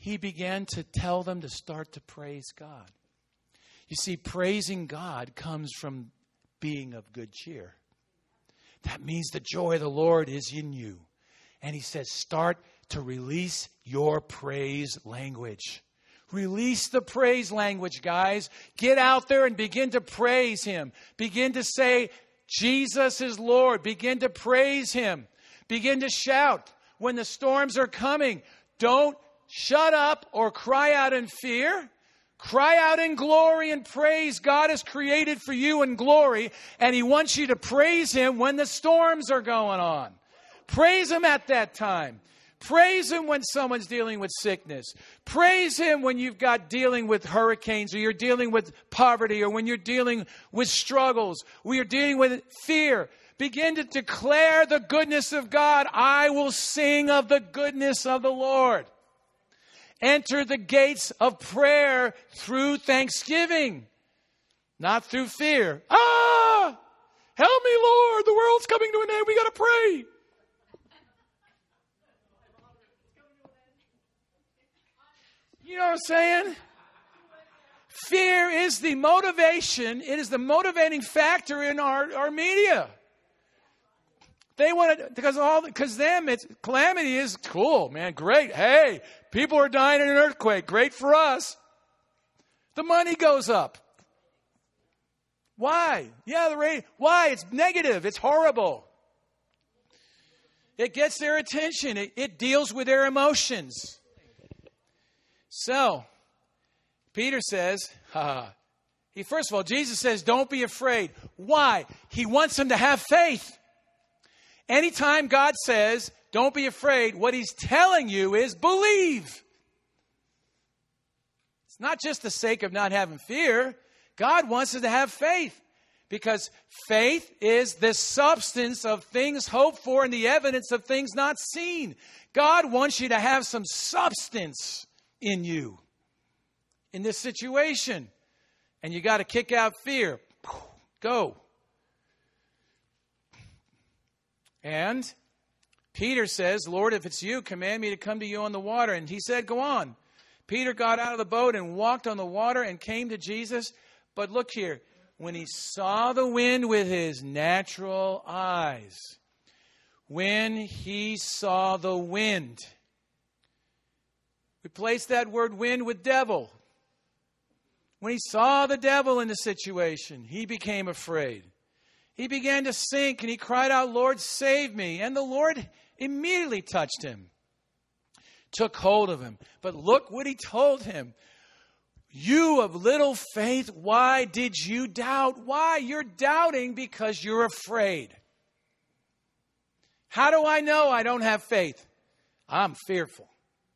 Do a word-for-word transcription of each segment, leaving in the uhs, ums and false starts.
he began to tell them to start to praise God. You see, praising God comes from being of good cheer. That means the joy of the Lord is in you. And he says, start to release your praise language. Release the praise language, guys. Get out there and begin to praise him. Begin to say, Jesus is Lord. Begin to praise him. Begin to shout when the storms are coming. Don't shut up or cry out in fear. Cry out in glory and praise. God has created for you in glory, and he wants you to praise him when the storms are going on. Praise him at that time. Praise him when someone's dealing with sickness. Praise him when you've got dealing with hurricanes, or you're dealing with poverty, or when you're dealing with struggles, or you're dealing with fear. Begin to declare the goodness of God. I will sing of the goodness of the Lord. Enter the gates of prayer through thanksgiving, not through fear. Ah! Help me, Lord. The world's coming to an end. We got to pray. You know what I'm saying? Fear is the motivation. It is the motivating factor in our, our media. They want to, because all, because them, it's, calamity is cool, man. Great. Hey, people are dying in an earthquake. Great for us. The money goes up. Why? Yeah, the rate. Why? It's negative. It's horrible. It gets their attention. It, it deals with their emotions. So, Peter says, ha, he, first of all, Jesus says, don't be afraid. Why? He wants them to have faith. Anytime God says, don't be afraid, what he's telling you is believe. It's not just the sake of not having fear. God wants us to have faith, because faith is the substance of things hoped for and the evidence of things not seen. God wants you to have some substance in you, in this situation. And you got to kick out fear. Go. And Peter says, Lord, if it's you, command me to come to you on the water. And he said, go on. Peter got out of the boat and walked on the water and came to Jesus. But look here, when he saw the wind with his natural eyes, when he saw the wind, replace that word wind with devil. When he saw the devil in the situation, he became afraid. He began to sink and he cried out, Lord, save me. And the Lord immediately touched him, took hold of him. But look what he told him. You of little faith, why did you doubt? Why? You're doubting because you're afraid. How do I know I don't have faith? I'm fearful.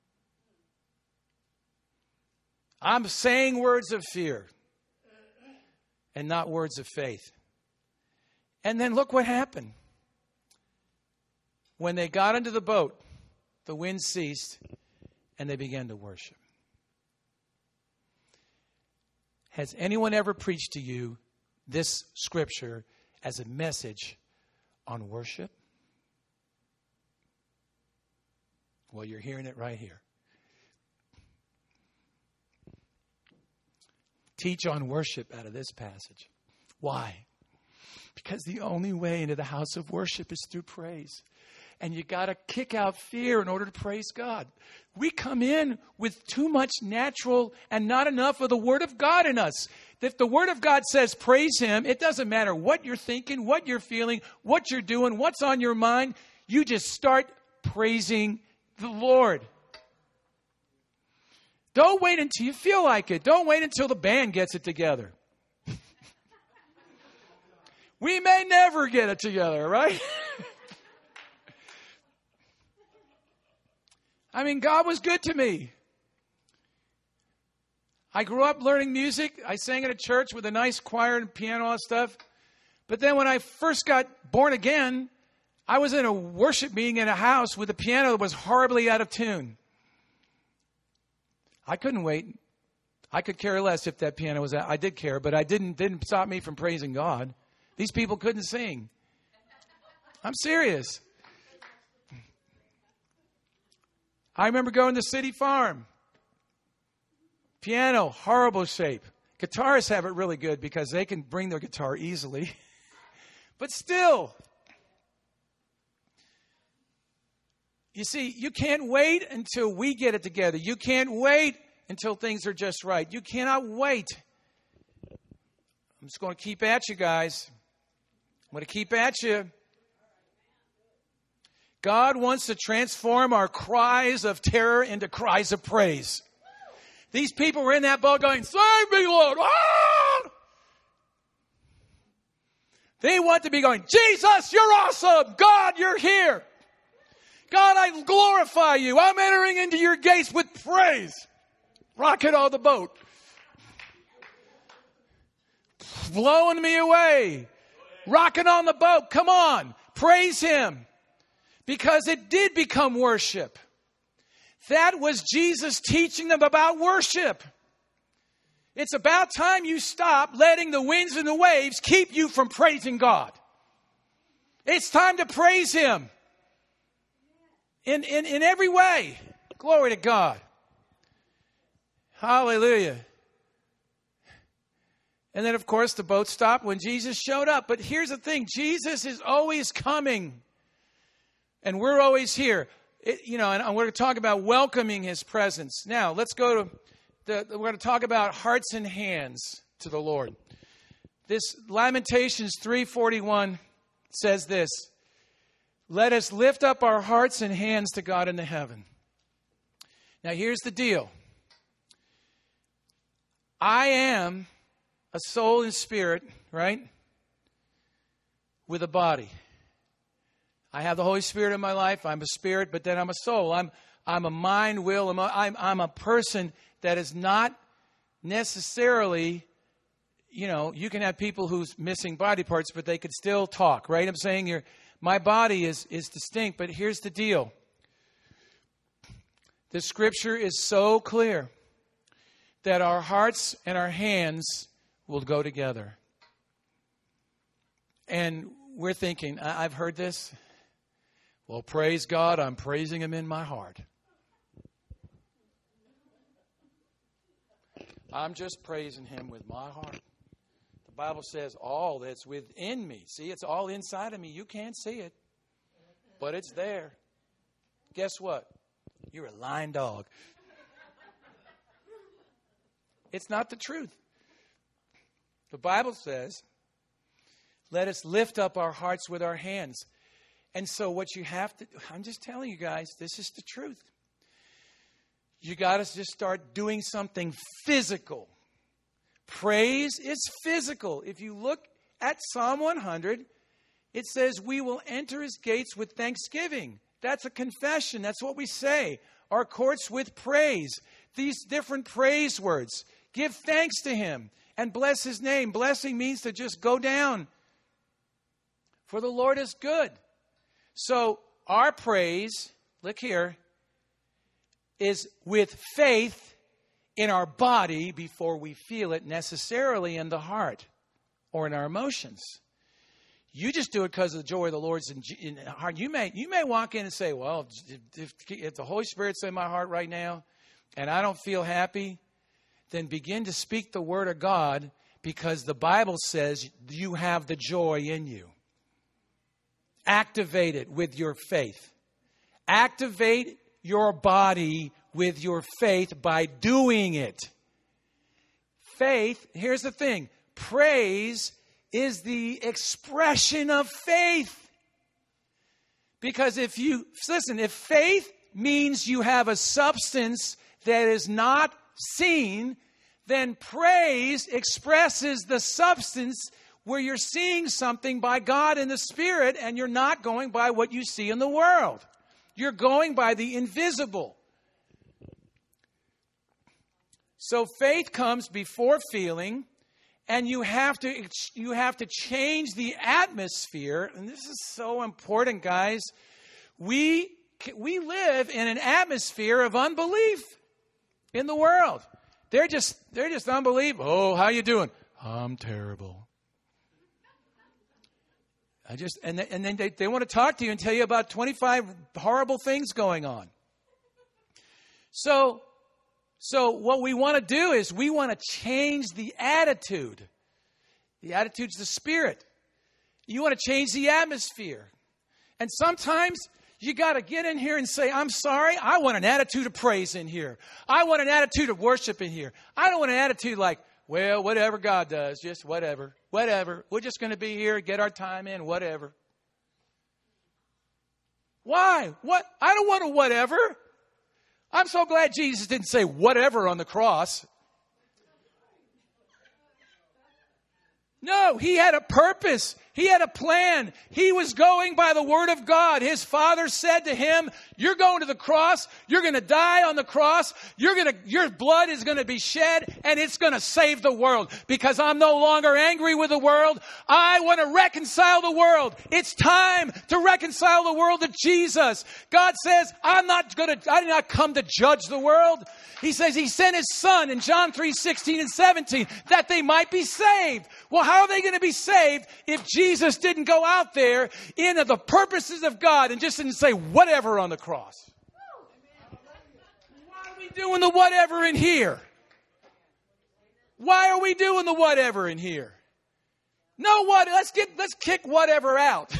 I'm saying words of fear and not words of faith. And then look what happened. When they got into the boat, the wind ceased and they began to worship. Has anyone ever preached to you this scripture as a message on worship? Well, you're hearing it right here. Teach on worship out of this passage. Why? Because the only way into the house of worship is through praise. And you got to kick out fear in order to praise God. We come in with too much natural and not enough of the Word of God in us. If the Word of God says praise Him, it doesn't matter what you're thinking, what you're feeling, what you're doing, what's on your mind. You just start praising the Lord. Don't wait until you feel like it. Don't wait until the band gets it together. We may never get it together, right? I mean, God was good to me. I grew up learning music. I sang at a church with a nice choir and piano and stuff. But then when I first got born again, I was in a worship meeting in a house with a piano that was horribly out of tune. I couldn't wait. I could care less if that piano was out. I did care, but I didn't didn't stop me from praising God. These people couldn't sing. I'm serious. I remember going to City Farm Piano, horrible shape. Guitarists have it really good because they can bring their guitar easily. But still, you see, you can't wait until we get it together. You can't wait until things are just right. You cannot wait. I'm just going to keep at you guys. I'm going to keep at you. God wants to transform our cries of terror into cries of praise. These people were in that boat going, save me, Lord. Ah! They want to be going, Jesus, you're awesome. God, you're here. God, I glorify you. I'm entering into your gates with praise. Rocket on the boat. Blowing me away. Rocking on the boat. Come on. Praise him. Because it did become worship. That was Jesus teaching them about worship. It's about time you stop letting the winds and the waves keep you from praising God. It's time to praise him. In, in, in every way. Glory to God. Hallelujah. And then, of course, the boat stopped when Jesus showed up. But here's the thing. Jesus is always coming. And we're always here. It, you know, and we're going to talk about welcoming his presence. Now, let's go to, the, we're going to talk about hearts and hands to the Lord. This Lamentations three forty-one says this. Let us lift up our hearts and hands to God in the heaven. Now, here's the deal. I am a soul and spirit, right? With a body. I have the Holy Spirit in my life. I'm a spirit, but then I'm a soul. I'm I'm a mind, will. I'm a, I'm, I'm a person that is not necessarily, you know, you can have people who's missing body parts, but they could still talk, right? I'm saying you're, my body is, is distinct, but here's the deal. The scripture is so clear that our hearts and our hands will go together. And we're thinking, I- I've heard this. Well, praise God, I'm praising him in my heart. I'm just praising him with my heart. The Bible says all that's within me. See, it's all inside of me. You can't see it, but it's there. Guess what? You're a lying dog. It's not the truth. The Bible says, let us lift up our hearts with our hands. And so what you have to, I'm just telling you guys, this is the truth. You got to just start doing something physical. Praise is physical. If you look at Psalm one hundred, it says we will enter his gates with thanksgiving. That's a confession. That's what we say. Our courts with praise. These different praise words. Give thanks to him and bless his name. Blessing means to just go down. For the Lord is good. So our praise, look here, is with faith in our body before we feel it necessarily in the heart or in our emotions. You just do it because of the joy of the Lord's in, in the heart. You may, you may walk in and say, well, if, if the Holy Spirit's in my heart right now and I don't feel happy, then begin to speak the word of God because the Bible says you have the joy in you. Activate it with your faith. Activate your body with your faith by doing it. Faith, here's the thing. Praise is the expression of faith. Because if you, listen, if faith means you have a substance that is not seen, then praise expresses the substance where you're seeing something by God in the Spirit and you're not going by what you see in the world. You're going by the invisible. So faith comes before feeling, and you have to you have to change the atmosphere. And this is so important, guys. We we live in an atmosphere of unbelief in the world. They're just they're just unbelief. Oh, how you doing? I'm terrible. I just and they, and then they, they want to talk to you and tell you about twenty-five horrible things going on. So So what we want to do is we want to change the attitude. The attitude's the spirit. You want to change the atmosphere. And sometimes you got to get in here and say, I'm sorry, I want an attitude of praise in here. I want an attitude of worship in here. I don't want an attitude like, well, whatever God does, just whatever, whatever. We're just going to be here, get our time in, whatever. Why? What? I don't want a whatever. I'm so glad Jesus didn't say whatever on the cross. No, he had a purpose. He had a plan. He was going by the word of God. His Father said to him, you're going to the cross. You're going to die on the cross. You're going to, your blood is going to be shed and it's going to save the world because I'm no longer angry with the world. I want to reconcile the world. It's time to reconcile the world to Jesus. God says, I'm not going to, I did not come to judge the world. He says he sent his son in John three sixteen and seventeen that they might be saved. Well, how are they going to be saved if Jesus didn't go out there in the purposes of God and just didn't say whatever on the cross? Why are we doing the whatever in here? Why are we doing the whatever in here? No, what? Let's get let's kick whatever out.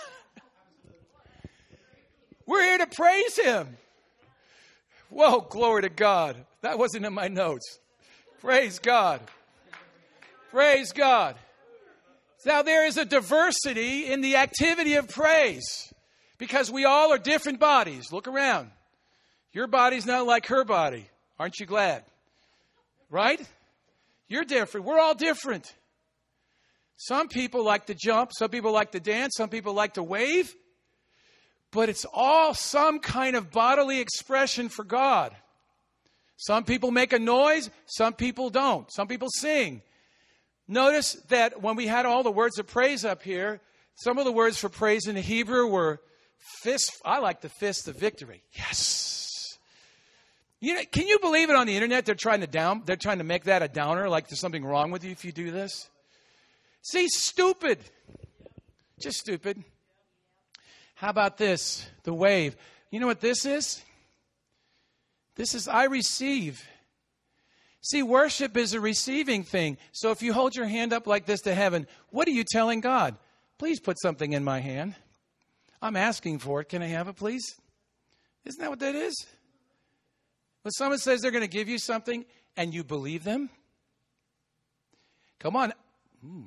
We're here to praise him. Whoa, glory to God. That wasn't in my notes. Praise God. Praise God. Now, there is a diversity in the activity of praise because we all are different bodies. Look around. Your body's not like her body. Aren't you glad? Right? You're different. We're all different. Some people like to jump. Some people like to dance. Some people like to wave. But it's all some kind of bodily expression for God. Some people make a noise. Some people don't. Some people sing. Notice that when we had all the words of praise up here, some of the words for praise in the Hebrew were fist. I like the fist of victory. Yes. You know, can you believe it on the internet? They're trying to down. They're trying to make that a downer, like there's something wrong with you if you do this. See, stupid. Just stupid. How about this? The wave. You know what this is? This is I receive. See, worship is a receiving thing. So if you hold your hand up like this to heaven, what are you telling God? Please put something in my hand. I'm asking for it. Can I have it, please? Isn't that what that is? When someone says they're going to give you something and you believe them, come on. Mm.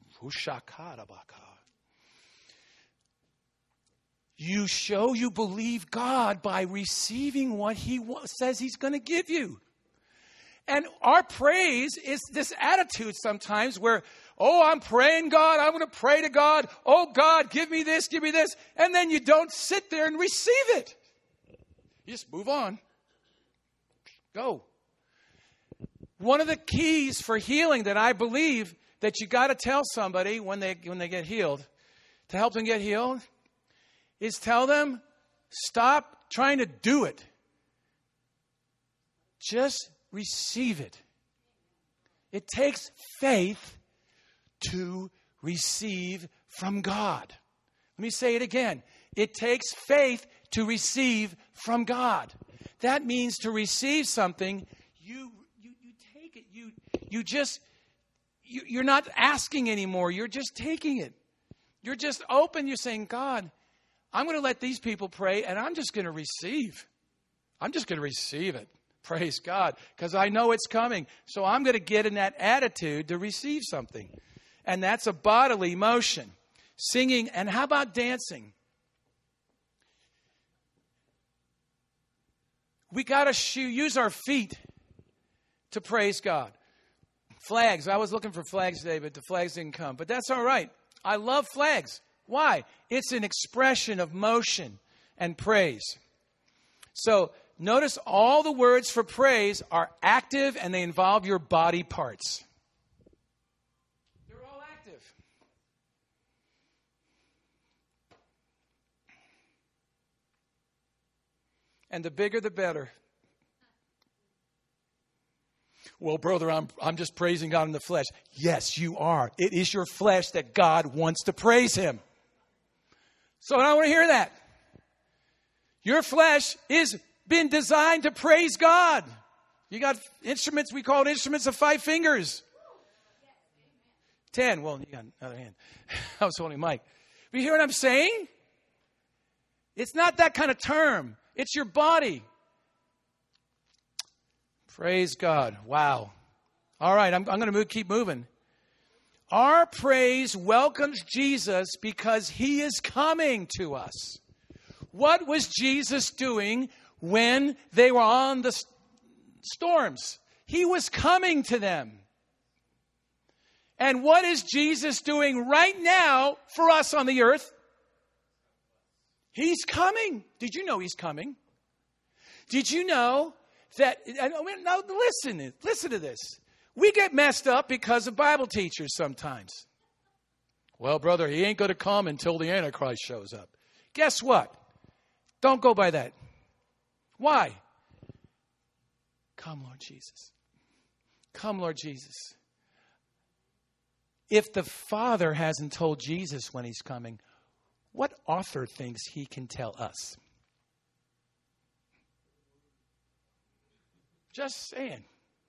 You show you believe God by receiving what he says he's going to give you. And our praise is this attitude sometimes where, oh, I'm praying God. I'm going to pray to God. Oh, God, give me this, give me this. And then you don't sit there and receive it. You just move on. Go. One of the keys for healing that I believe that you got to tell somebody when they when they get healed, to help them get healed, is tell them, stop trying to do it. Just receive it. It takes faith to receive from God. Let me say it again. It takes faith to receive from God. That means to receive something, you you, you take it. You you just you, you're not asking anymore. You're just taking it. You're just open. You're saying, God, I'm going to let these people pray, and I'm just going to receive. I'm just going to receive it. Praise God, because I know it's coming. So I'm going to get in that attitude to receive something. And that's a bodily motion. Singing, and how about dancing? We got to use our feet to praise God. Flags. I was looking for flags today, but the flags didn't come. But that's all right. I love flags. Why? It's an expression of motion and praise. So notice all the words for praise are active and they involve your body parts. They're all active. And the bigger, the better. Well, brother, I'm I'm just praising God in the flesh. Yes, you are. It is your flesh that God wants to praise him. So I want to hear that. Your flesh is been designed to praise God. You got instruments, we call it instruments of five fingers. Ten. Well, you got another hand. I was holding Mike. But you hear what I'm saying? It's not that kind of term. It's your body. Praise God. Wow. All right, I'm, I'm going to move, keep moving. Our praise welcomes Jesus because he is coming to us. What was Jesus doing when they were on the st- storms? He was coming to them. And what is Jesus doing right now for us on the earth? He's coming. Did you know he's coming? Did you know that, now listen, listen to this. We get messed up because of Bible teachers sometimes. Well, brother, he ain't going to come until the Antichrist shows up. Guess what? Don't go by that. Why? Come, Lord Jesus. Come, Lord Jesus. If the Father hasn't told Jesus when he's coming, what author thinks he can tell us? Just saying.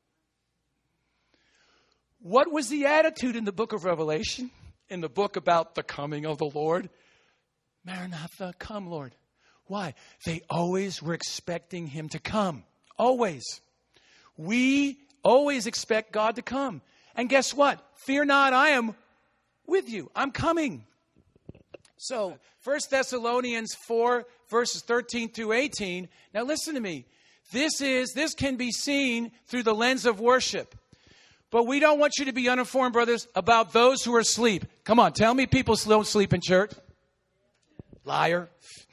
What was the attitude in the book of Revelation? In the book about the coming of the Lord? Maranatha, come, Lord. Why? They always were expecting him to come. Always. We always expect God to come. And guess what? Fear not, I am with you. I'm coming. So, First Thessalonians four, verses thirteen through eighteen. Now listen to me. This is, this can be seen through the lens of worship. But we don't want you to be uninformed, brothers, about those who are asleep. Come on, tell me people don't sleep in church. Liar.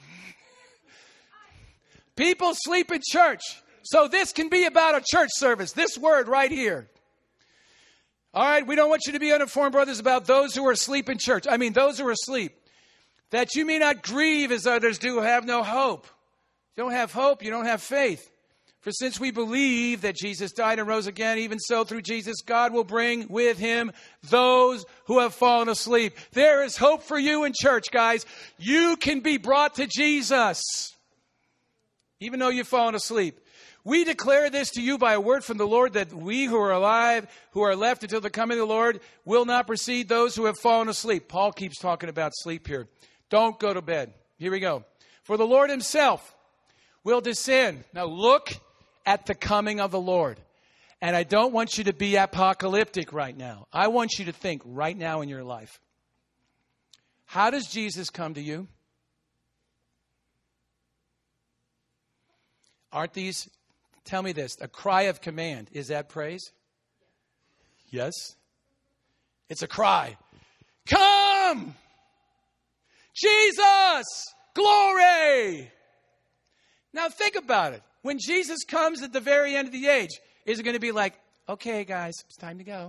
People sleep in church. So this can be about a church service. This word right here. All right, we don't want you to be uninformed, brothers, about those who are asleep in church. I mean, those who are asleep. That you may not grieve as others do, have no hope. You don't have hope, you don't have faith. For since we believe that Jesus died and rose again, even so through Jesus, God will bring with him those who have fallen asleep. There is hope for you in church, guys. You can be brought to Jesus, even though you've fallen asleep. We declare this to you by a word from the Lord, that we who are alive, who are left until the coming of the Lord, will not precede those who have fallen asleep. Paul keeps talking about sleep here. Don't go to bed. Here we go. For the Lord himself will descend. Now look at the coming of the Lord. And I don't want you to be apocalyptic right now. I want you to think right now in your life. How does Jesus come to you? Aren't these, tell me this, a cry of command. Is that praise? Yes. It's a cry. Come! Jesus! Glory! Now think about it. When Jesus comes at the very end of the age, is it going to be like, okay, guys, it's time to go?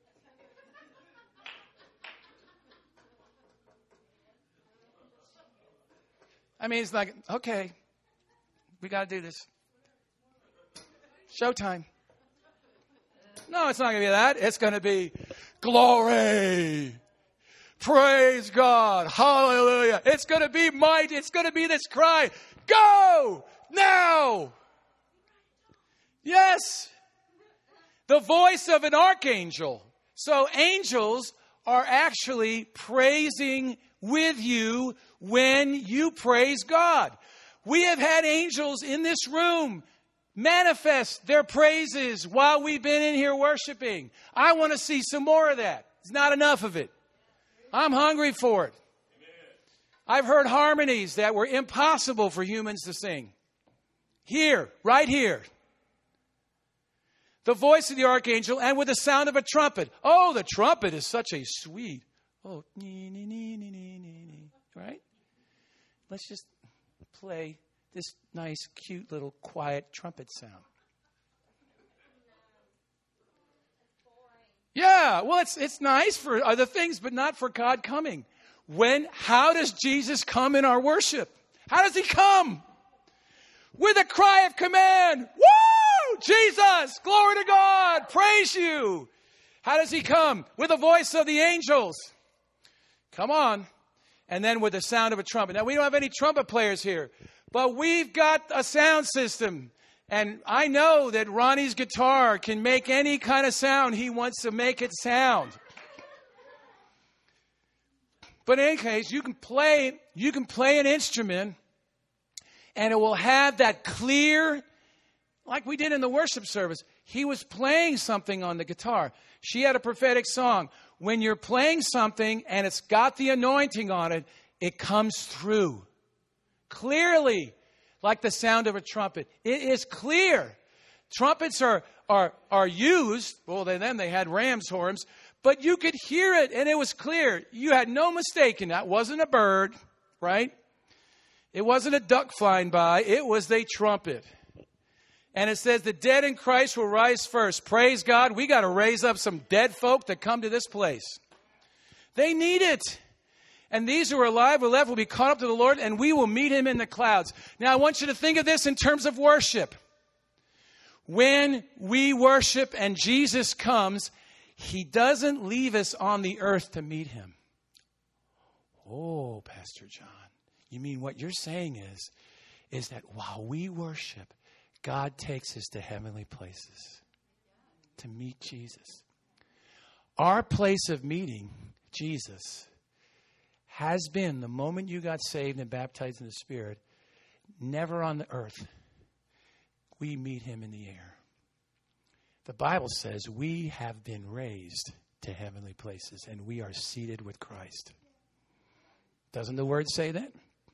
I mean, it's like, okay, we got to do this. Showtime. No, it's not going to be that. It's going to be glory. Praise God. Hallelujah. It's going to be might. It's going to be this cry. Go now. Yes. The voice of an archangel. So angels are actually praising with you when you praise God. We have had angels in this room manifest their praises while we've been in here worshiping. I want to see some more of that. It's not enough of it. I'm hungry for it. I've heard harmonies that were impossible for humans to sing. Here, right here. The voice of the archangel and with the sound of a trumpet. Oh, the trumpet is such a sweet. Oh, nee, nee, nee, nee, nee, nee. Right? Let's just play this nice, cute, little, quiet trumpet sound. Yeah, well, it's it's nice for other things, but not for God coming. When, how does Jesus come in our worship? How does he come? With a cry of command. Woo! Jesus! Glory to God! Praise you! How does he come? With the voice of the angels. Come on. And then with the sound of a trumpet. Now, we don't have any trumpet players here, but we've got a sound system. And I know that Ronnie's guitar can make any kind of sound he wants to make it sound. But in any case, you can play, you can play an instrument and it will have that clear, like we did in the worship service. He was playing something on the guitar. She had a prophetic song. When you're playing something and it's got the anointing on it, it comes through clearly, like the sound of a trumpet. It is clear. Trumpets are are are used. Well, then they had ram's horns, but you could hear it and it was clear. You had no mistake in that. It wasn't a bird, right? It wasn't a duck flying by. It was a trumpet. And it says the dead in Christ will rise first. Praise God. We got to raise up some dead folk that come to this place. They need it. And these who are alive or left will be caught up to the Lord, and we will meet him in the clouds. Now, I want you to think of this in terms of worship. When we worship and Jesus comes, he doesn't leave us on the earth to meet him. Oh, Pastor John, you mean what you're saying is, is that while we worship, God takes us to heavenly places to meet Jesus. Our place of meeting Jesus has been, the moment you got saved and baptized in the Spirit, never on the earth. We meet him in the air. The Bible says we have been raised to heavenly places and we are seated with Christ. Doesn't the word say that?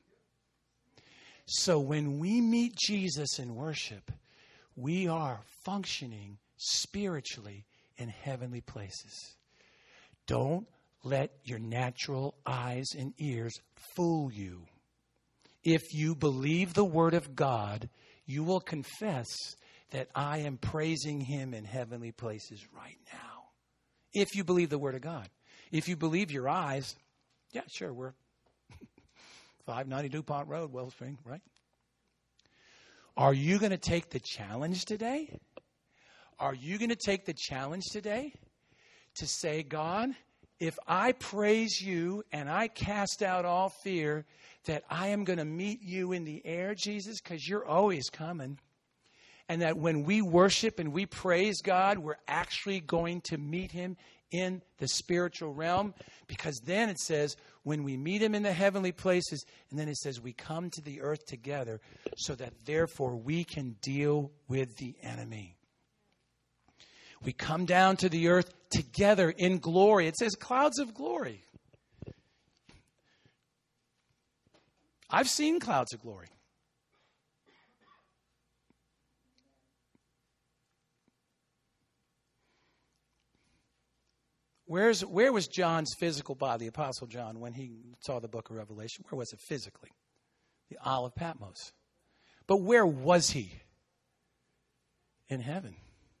So when we meet Jesus in worship, we are functioning spiritually in heavenly places. Don't let your natural eyes and ears fool you. If you believe the word of God, you will confess that I am praising him in heavenly places right now. If you believe the word of God. If you believe your eyes, yeah, sure, we're five ninety DuPont Road, Wellspring, right? Are you going to take the challenge today? Are you going to take the challenge today to say, God, if I praise you and I cast out all fear, that I am going to meet you in the air, Jesus, because you're always coming. And that when we worship and we praise God, we're actually going to meet him in the spiritual realm. Because then it says, when we meet him in the heavenly places, and then it says we come to the earth together so that therefore we can deal with the enemy. We come down to the earth together in glory. It says clouds of glory. I've seen clouds of glory. Where's, where was John's physical body, the Apostle John, when he saw the book of Revelation? Where was it physically? The Isle of Patmos. But where was he? In heaven.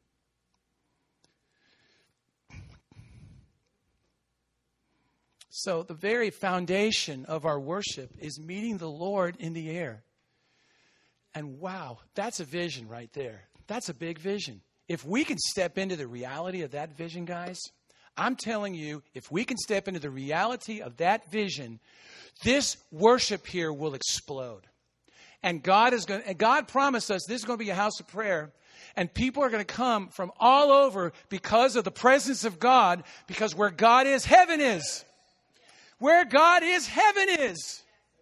So the very foundation of our worship is meeting the Lord in the air. And wow, that's a vision right there. That's a big vision. If we can step into the reality of that vision, guys, I'm telling you, if we can step into the reality of that vision, this worship here will explode. And God is going. And God promised us this is going to be a house of prayer. And people are going to come from all over because of the presence of God. Because where God is, heaven is. Where God is, heaven is.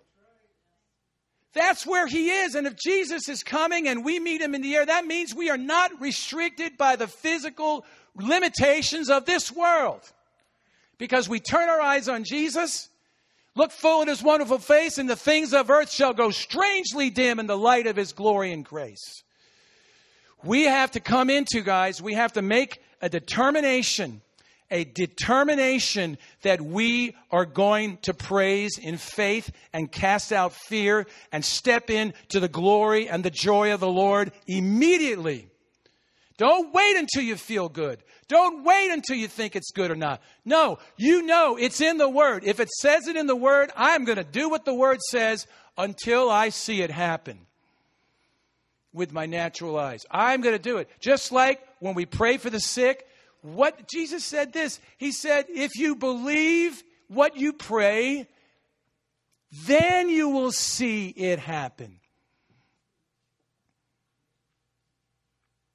That's where he is. And if Jesus is coming and we meet him in the air, that means we are not restricted by the physical limitations of this world. Because we turn our eyes on Jesus, look full in his wonderful face, and the things of earth shall go strangely dim in the light of his glory and grace. We have to come into, guys, we have to make a determination, a determination that we are going to praise in faith and cast out fear and step into the glory and the joy of the Lord immediately. Don't wait until you feel good. Don't wait until you think it's good or not. No, you know it's in the Word. If it says it in the Word, I'm going to do what the Word says until I see it happen with my natural eyes. I'm going to do it. Just like when we pray for the sick, what Jesus said this. He said, if you believe what you pray, then you will see it happen.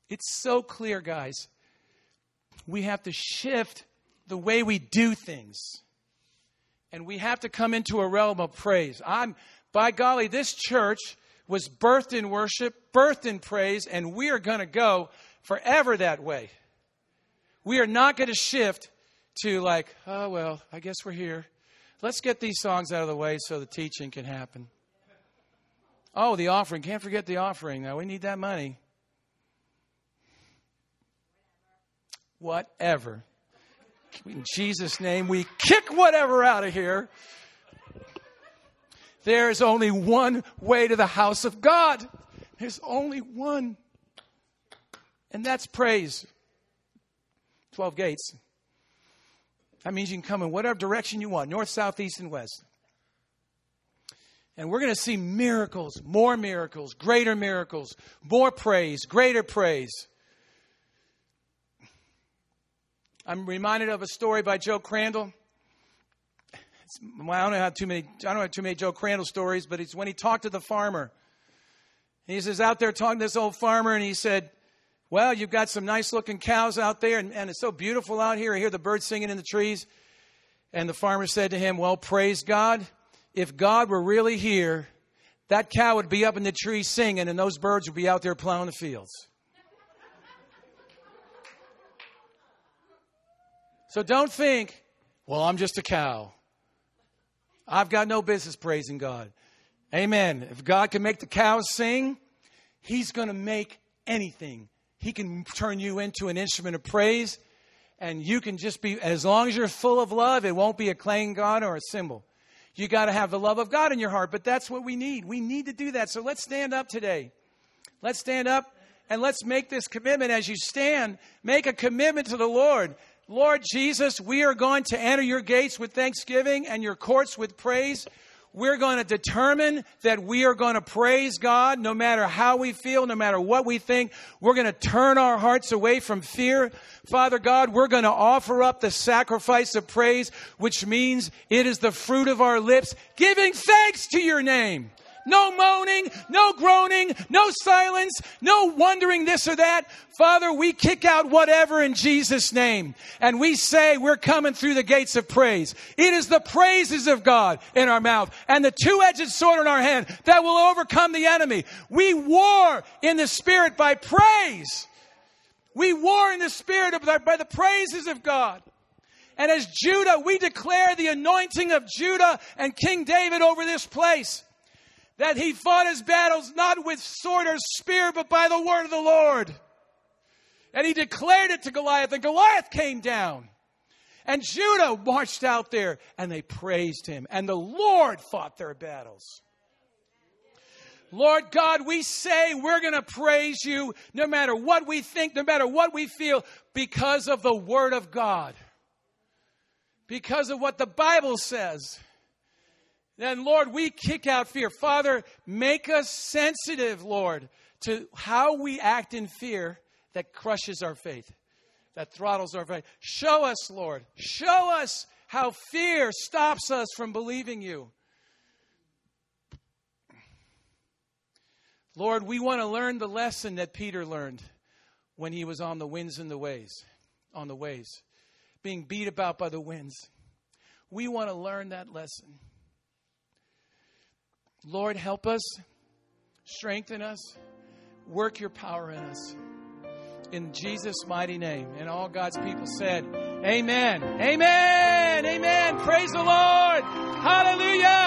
It's so clear, guys. We have to shift the way we do things. And we have to come into a realm of praise. I'm, by golly, this church was birthed in worship, birthed in praise, and we are going to go forever that way. We are not going to shift to like, oh, well, I guess we're here. Let's get these songs out of the way so the teaching can happen. Oh, the offering. Can't forget the offering. Now, we need that money. Whatever. In Jesus' name, we kick whatever out of here. There is only one way to the house of God. There's only one. And that's praise. Twelve gates. That means you can come in whatever direction you want. North, south, east, and west. And we're going to see miracles, more miracles, greater miracles, more praise, greater praise. I'm reminded of a story by Joe Crandall. It's, well, I don't have too many. I don't have too many Joe Crandall stories, but it's when he talked to the farmer. He says out there talking to this old farmer, and he said, "Well, you've got some nice looking cows out there, and, and it's so beautiful out here. I hear the birds singing in the trees." And the farmer said to him, "Well, praise God. If God were really here, that cow would be up in the tree singing, and those birds would be out there plowing the fields." So don't think, well, I'm just a cow. I've got no business praising God. Amen. If God can make the cows sing, He's going to make anything. He can turn you into an instrument of praise. And you can just be, as long as you're full of love, it won't be a clanging God or a cymbal. You got to have the love of God in your heart. But that's what we need. We need to do that. So let's stand up today. Let's stand up and let's make this commitment. As you stand, make a commitment to the Lord. Lord Jesus, we are going to enter your gates with thanksgiving and your courts with praise. We're going to determine that we are going to praise God no matter how we feel, no matter what we think. We're going to turn our hearts away from fear. Father God, we're going to offer up the sacrifice of praise, which means it is the fruit of our lips, giving thanks to your name. No moaning, no groaning, no silence, no wondering this or that. Father, we kick out whatever in Jesus' name. And we say we're coming through the gates of praise. It is the praises of God in our mouth and the two-edged sword in our hand that will overcome the enemy. We war in the Spirit by praise. We war in the Spirit by the praises of God. And as Judah, we declare the anointing of Judah and King David over this place. That he fought his battles not with sword or spear, but by the word of the Lord. And he declared it to Goliath, and Goliath came down. And Judah marched out there, and they praised him. And the Lord fought their battles. Lord God, we say we're going to praise you no matter what we think, no matter what we feel, because of the word of God. Because of what the Bible says. Then, Lord, we kick out fear. Father, make us sensitive, Lord, to how we act in fear that crushes our faith, that throttles our faith. Show us, Lord. Show us how fear stops us from believing you. Lord, we want to learn the lesson that Peter learned when he was on the winds and the waves, on the waves, being beat about by the winds. We want to learn that lesson. Lord, help us, strengthen us, work your power in us. In Jesus' mighty name. And all God's people said, amen, amen, amen. Praise the Lord. Hallelujah.